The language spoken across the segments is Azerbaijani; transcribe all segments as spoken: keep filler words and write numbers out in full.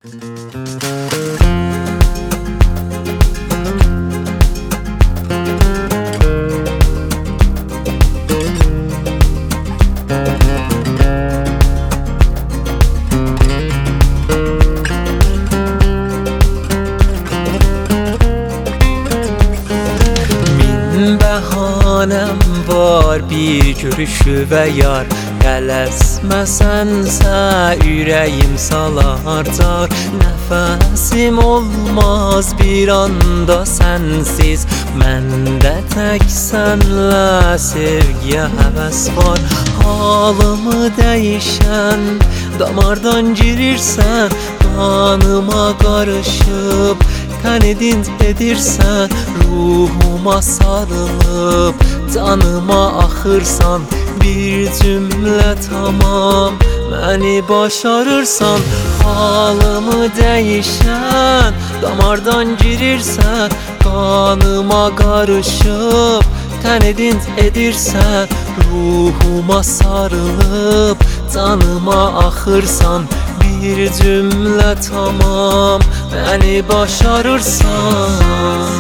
Min bəhanəm var bir görüşü və yar, tələsməsənsə ürəyim salarcar. Nəfəsim olmaz bir anda sənsiz, məndə tək sənlə sevgiyə həvəs var. Halımı dəyişən damardan girirsən, qanıma qarışıb tənidint edirsən. Ruhuma sarılıb canıma axırsan, bir cümlə tamam məni başarırsan. Halımı dəyişən damardan girirsən, qanıma qarışıb tənidint edirsən. Ruhuma sarılıb canıma axırsan, bir cümlə tamam məni başarırsan.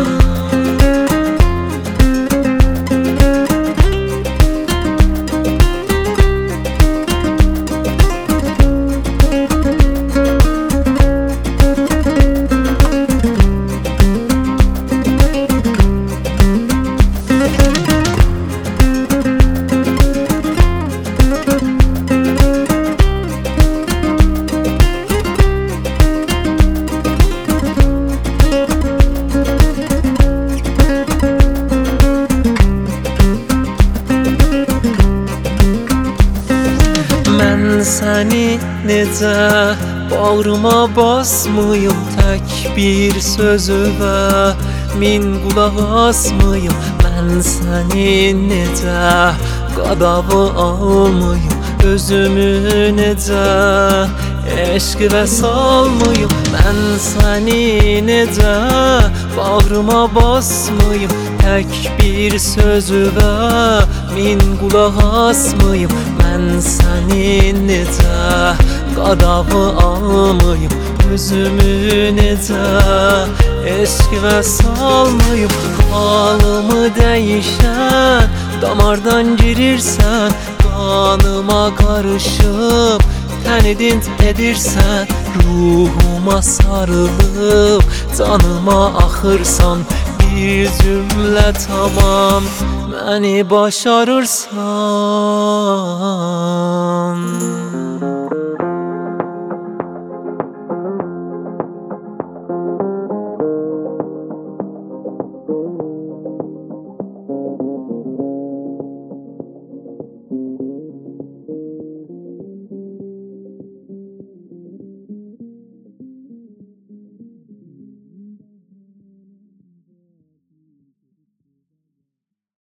Mən səni necə bağrıma basmayım, tək bir sözüvə min qulaq asmayım. Mən səni necə qadavı almayım, özümü necə eşqivə salmayım. Mən səni necə bağrıma basmayım, tək bir sözüvə min qulaq asmayım. Mən səni necə qadavı almayım, özümü necə eşqivə salmayım. Halımı dəyişən damardan girirsən, qanıma qarışıb tənidint edirsən. Ruhuma sarılıb canıma axırsan, bir cümlə tamam məni başarırsan.